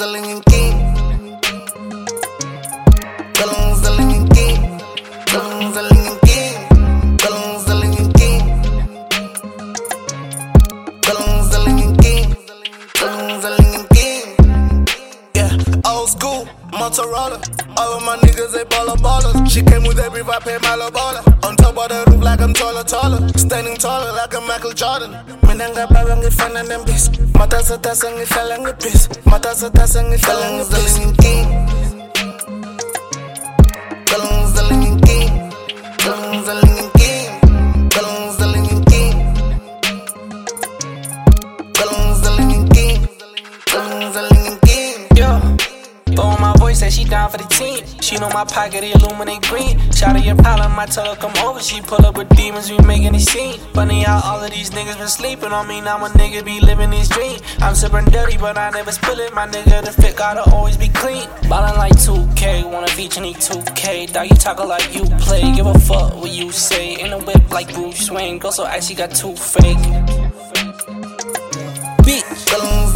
Kalong king. Kalong king. Kalong king. Kalong king. Kalong king. Kalong king. Yeah, old school, Motorola. All of my niggas, they ballers. She came with every vibe, paid my baller. On top of the roof like I'm taller. Standing taller like a Michael Jordan. Minanga bawang ifana nembis. Mata sa tasang ifalang ipis. Mata sa tasang ifalang ipis. Kalong king. Kalong king. Kalong king. Kalong king. Kalong king. Yo, throwing my voice, said she down for the team. She know my pocket, it illuminate green. Shout out your problem, I tell her come over. She pull up with demons, we making a scene. Funny how all of these niggas been sleeping on me. Now my nigga be living his dream. I'm sipping dirty, but I never spill it. My nigga, the fit gotta always be clean. Ballin' like 2K, wanna feature need 2K. Dog, you talkin' like you play. Give a fuck what you say. In a whip like Bruce Wayne. Go so actually got too fake. Bitch.